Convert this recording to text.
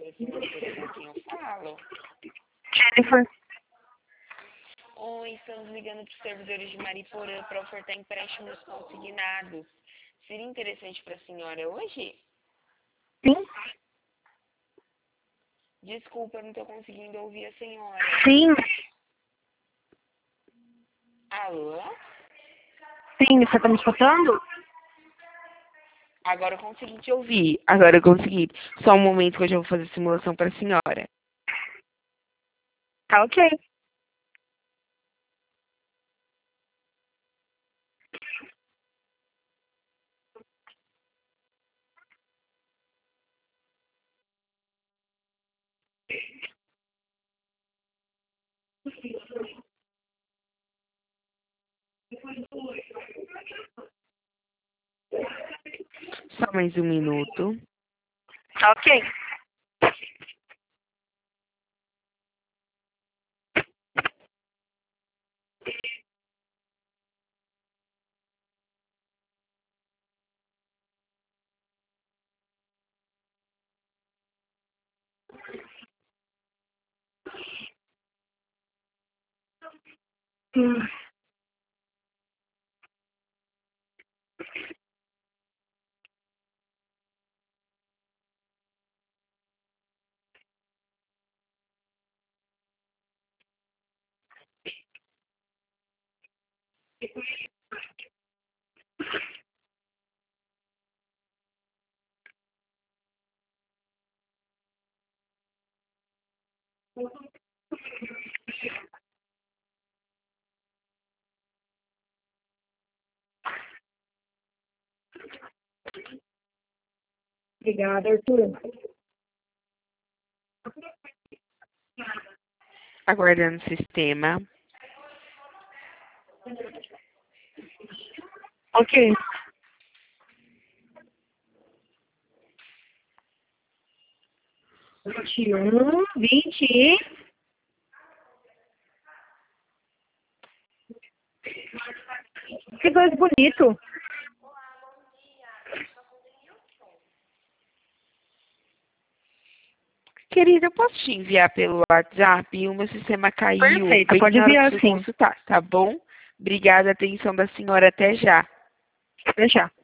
senhora com quem eu falo? Jennifer. Oi, estamos ligando para os servidores de Mariporã para ofertar empréstimos consignados. Seria interessante para a senhora hoje? Sim? Desculpa, eu não estou conseguindo ouvir a senhora. Sim. Alô? Sim, você tá me escutando? Agora eu consegui te ouvir. Agora eu consegui. Só um momento que eu já vou fazer a simulação para a senhora. Tá ok. Só mais um minuto. Tá ok. Hum. Obrigada, Arthur. Aguardando o sistema. Ok. 21, 20. Que coisa bonito. Querida, eu posso te enviar pelo WhatsApp? O meu sistema caiu. Perfeito, Bem pode na hora que enviar eu fui sim. consultar, tá bom? Obrigada, atenção da senhora. Até já. Deixar.